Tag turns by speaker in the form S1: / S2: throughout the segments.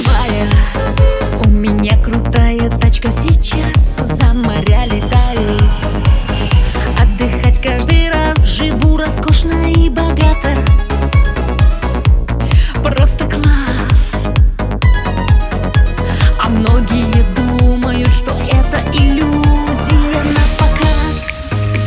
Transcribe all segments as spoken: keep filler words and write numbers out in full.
S1: Варя, у меня крутая тачка, сейчас за моря летаю. Отдыхать каждый раз, живу роскошно и богато. Просто класс. А многие думают, что это иллюзия на показ.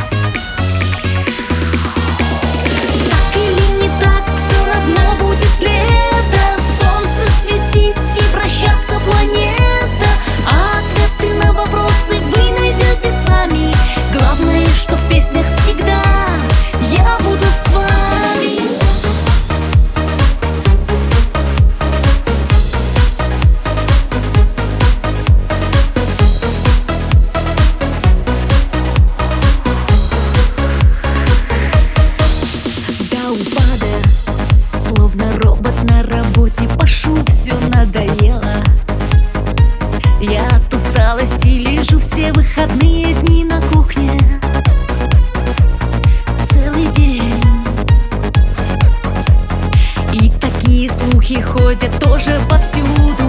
S1: Так или не так, все равно будет лето. Солнце светить и вращаться планета. А ответы на вопросы вы найдете сами. Главное, что в песнях всегда я буду с вами. Словно робот на работе, пашу, все надоело. Я от усталости лежу все выходные дни на кухне. Целый день. И такие слухи ходят тоже повсюду.